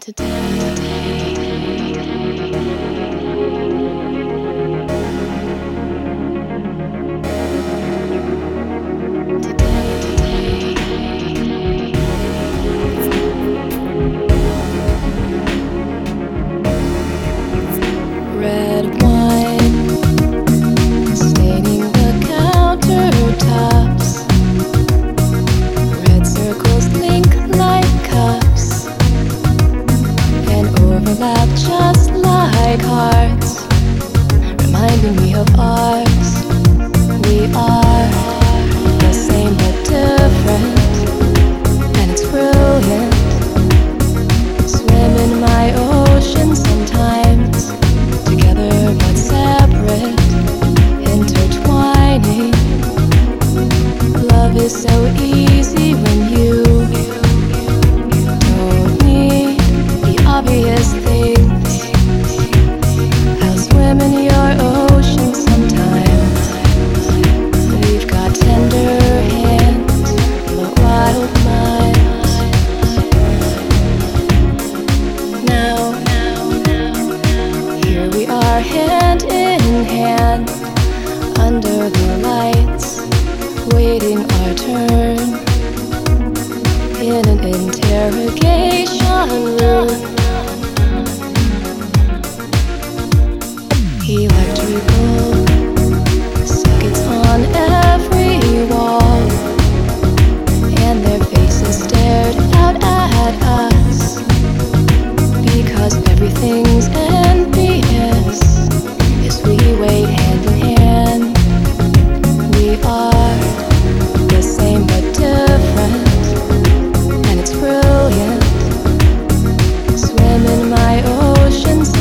Red wine staining the countertops. Red circles blink like cups and overlap just like hearts, reminding me of ours. We are the same but different, and it's brilliant. Swim in my ocean sometimes, together but separate, intertwining. Love is so easy when you don't need the obvious things. I'll swim in your ocean sometimes. We've got tender hands, but wild minds. Now, here we are hand in hand, under the lights, waiting our turn, in an interrogation room. Electrical circuits on every wall, and their faces stared out at us, because everything's envious as we wait hand in hand. We are the same but different, and it's brilliant. Swim in my ocean